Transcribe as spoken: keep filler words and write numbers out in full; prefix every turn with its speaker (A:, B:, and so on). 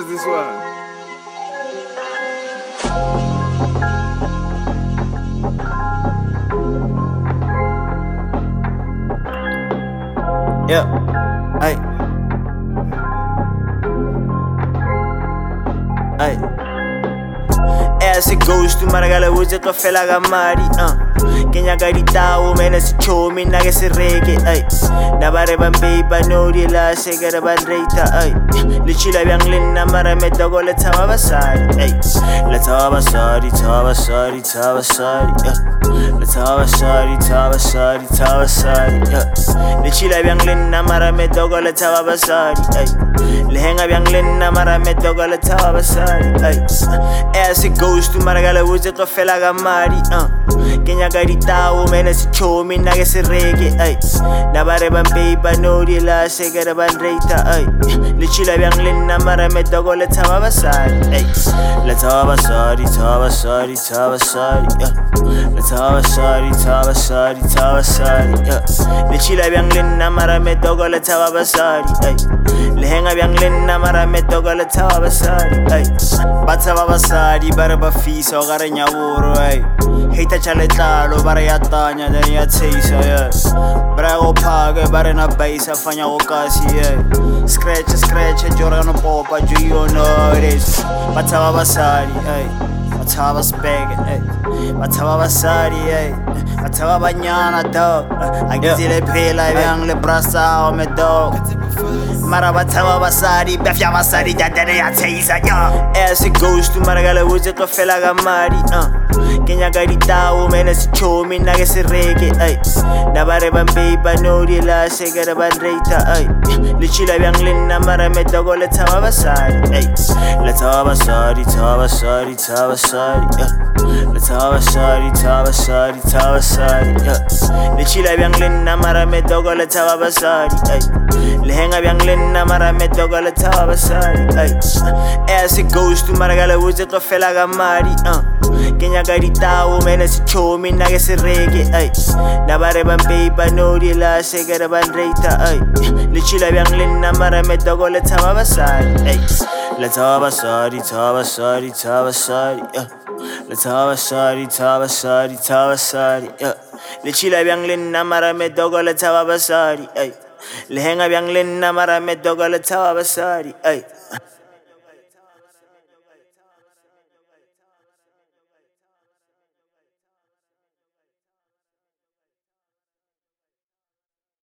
A: is this one?
B: Yeah, ay, ay. As it goes to Maragala Woods, a fella gamari, uh. Kenya Gadita, woman as a show me nagas a reggae, ay. Nabareban paper, no dealer, Segaraban Rata, ay. Lichila young Lina Maramedago, let's have a side, ay. Let's have a sorry, have a sorry, have a sorry, let's have a sorry, have a sorry, have a sorry, Lichila young Lina Maramedago, let's have a sorry, ay. Lehenga young Lina Maramedago, let's have a sorry, ay. As it goes to Maragala Woods, a fella gamari, uh. Kenya Gadita, woman as a show me nagas a reggae, ay. Nabareban paper, no dealer, Segaraban Rata, ay. Lichila young Lina Maramedago, let's have a side, ay. Let's have a sorry, have a sorry, have a sorry, let's have a sorry, have a sorry, have a sorry, Lichila young Lina Maramedago, let's have a sorry, ay. Lehenga young Lina Maramedago, let's have a sorry, ay. Batava Sadi, Baraba Fees, or Garanyawuro, ay. Hate Chaletalo, Barayatanya, then ya taste, yes. Brago Paga, Barana Base, Fanya Okasi, Scratch, scratch, Jorano Popa, do you know this? Batava Sadi, ay. Batava Spag, ay. Batava Sadi, ay. Batava Banyana, dog. I get it, pay like young Lebrasa, or me dog. Marabatawa Basari, Bafia Basari, that day I taste, yeah. As it goes to Maragala Woods, a fella gamari, uh. Kenya Gadita, woman as a show me nagas a reggae, ay. Nabareban paper, no dealer, Segaraban Rata, ay. Lichila young Lina Maramedago, let's have a side, ay. Let's have a sorry, have a sorry, have a sorry, let's have a sorry, have a sorry, have a sorry, Lichila young Lina Maramedago, let's have a sorry, ay. Lehenga young Lina Maramedago, let's have a sorry, ay. As it goes to Maragala Woods, a fella gamari, uh. Kenya Gadita, woman as a show me nagas a reggae, ay. Nabareban paper, no dealer, Segaraban Rata, ay. Lichila young Lina Maramedago, let's have a side, ay. Let's have a sorry, have a sorry, have a sorry, let's have a sorry, have a sorry, have a sorry, Lichila young Lina Maramedago, let's have a sorry, ay. Lehenga young Lina Maramedago, let's have a sorry, ay.